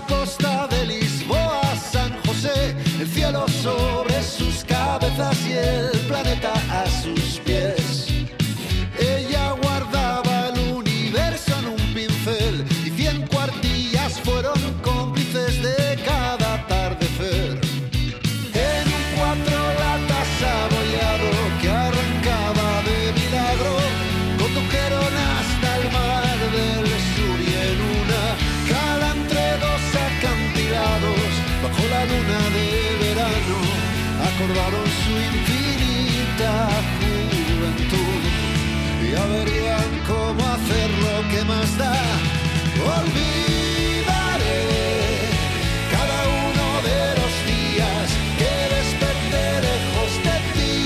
costa de Lisboa, San José, el cielo sobre sus cabezas y el planeta a sus pies. Ella guardaba el universo en un pincel y 100 cuartillas fueron cómplices de cada atardecer. En un 4 latas abollado que arrancaba de milagro, condujeron hasta el mar del sur y en una cala entre dos acantilados, bajo la luna de verano, acordaron su infinita juventud. Ya verían cómo hacer lo que más da. Olvidaré cada uno de los días que desperté lejos de ti.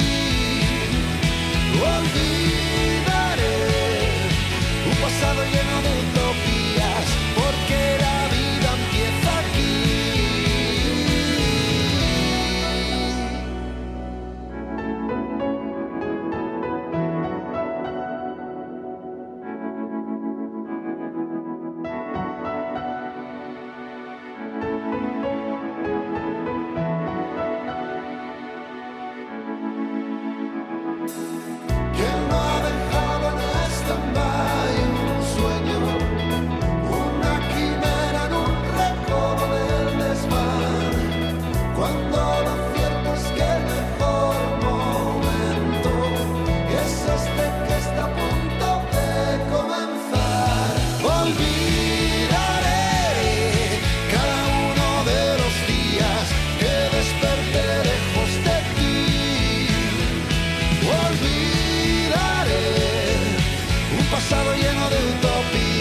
Olvidaré un pasado lleno de utopías, porque la vida empieza aquí. ¿Quién no ha dejado en stand-by un sueño, una quimera en un recodo del desván? Cuando lo cierto es que el mejor momento es este que está a punto de comenzar. Olvidaré cada uno de los días que desperté lejos de ti. Olvidaré un pasado lleno de utopía.